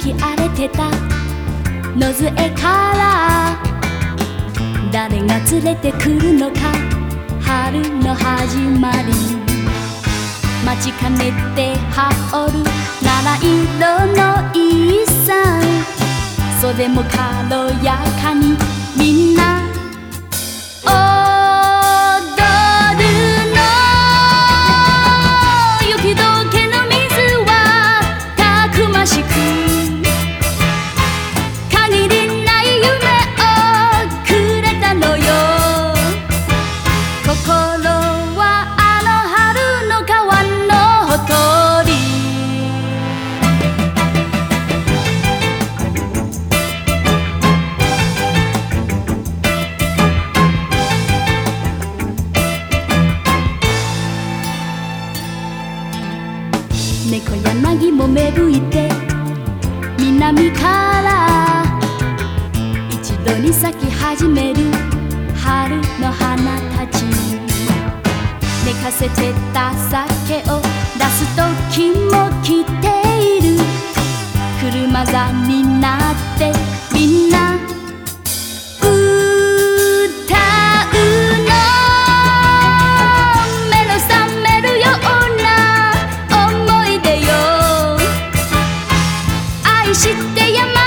き荒れてた野添から誰が連れてくるのか春の始まり待ちかねて羽織る七色の衣装袖も軽やかにみんな踊るの雪解けの水はたくましく限りない夢をくれたのよ心はあの春の川のほとり猫柳も芽吹いて南から一度に咲き始める春の花たち寝かせてた酒を出す時も来ている車座になってみんな歌うの目の覚めるような思い出よ愛してやま